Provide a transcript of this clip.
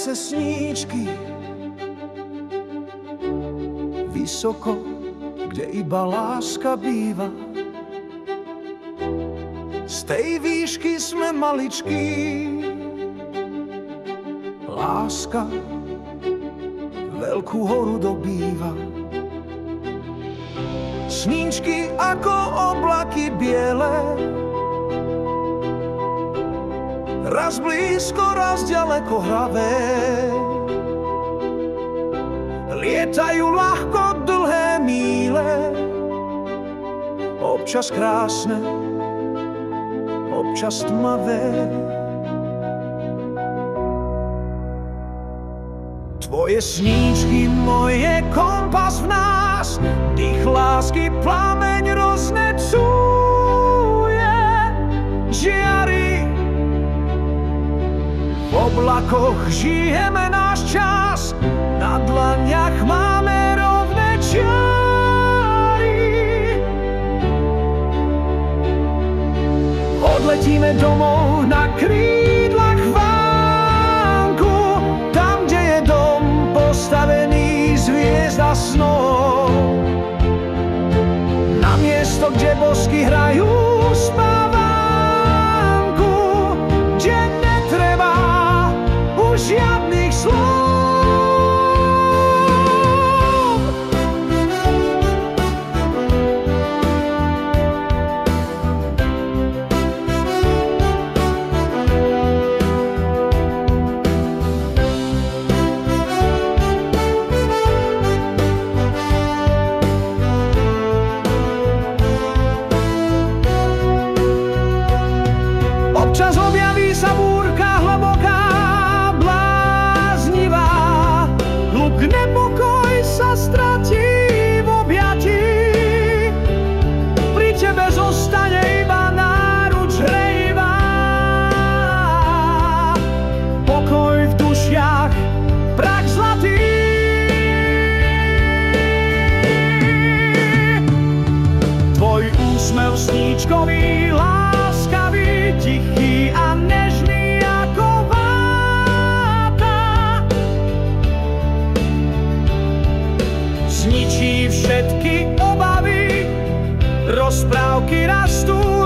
se sníčky vysoko, kde iba láska býva. Z tej výšky sme maličkí, láska veľkú horu dobýva. Sníčky ako oblaky biele, raz blízko, raz ďaleko hravé, lietajú ľahko dlhé míle, občas krásne, občas tmavé. Tvoje sníčky, moje kompas v nás, dých lásky plameň roznecuje, žiari. V oblakoch žijeme náš čas, na dlaniach máme rovné čiary. Odletíme domov na krídlach vánku, tam, kde je dom postavený z hviezd a snov. Na miesto, kde bosky hrajú spávanku, kde netreba už žiadnych slov. Občas objaví sa búrka hlboká, bláznivá, hluk nepokoj sa stratí v objatí. Pri tebe zostane iba náruč hrejivá, pokoj v dušiach, prach zlatý. Tvoj úsmev sníčkový, láskavý, tichý a nežný ako váta, zničí všetky obavy, rozprávky rastú